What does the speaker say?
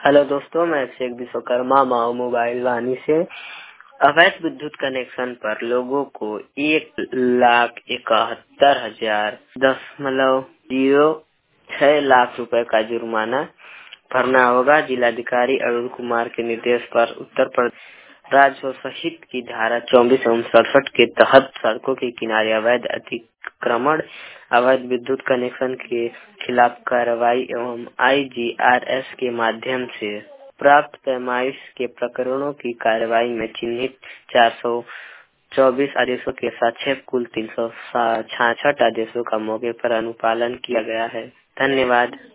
Hello दोस्तों, मैं अभिषेक विश्वकर्मा माओ mobile वाणी से अवैध विद्युत कनेक्शन पर लोगों को 1,71,006 रुपए का जुर्माना भरना होगा। जिलाधिकारी अरुण कुमार के निर्देश पर उत्तर प्रदेश राजस्व हित की धारा 24 एवं 67 के तहत सड़कों के किनारे अवैध अतिक्रमण, अवैध विद्युत कनेक्शन के खिलाफ कार्रवाई एवं IGRS के माध्यम से प्राप्त पैमाइश के प्रकरणों की कार्रवाई में चिन्हित 424 आदेशों के साथ कुल 366 आदेशों का मौके पर अनुपालन किया गया है। धन्यवाद।